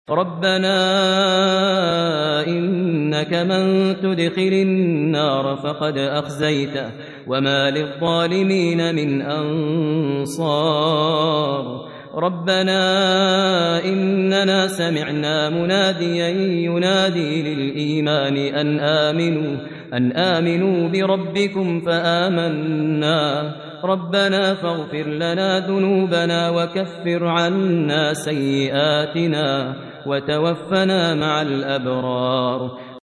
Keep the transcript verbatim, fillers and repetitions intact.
ربنا إنك من تدخل النار فقد أخزيته وما للظالمين من أنصار ربنا إننا سمعنا مناديا ينادي للإيمان أن آمنوا أن آمنوا بربكم فآمنا ربنا فاغفر لنا ذنوبنا وكفر عنا سيئاتنا وتوفنا مع الأبرار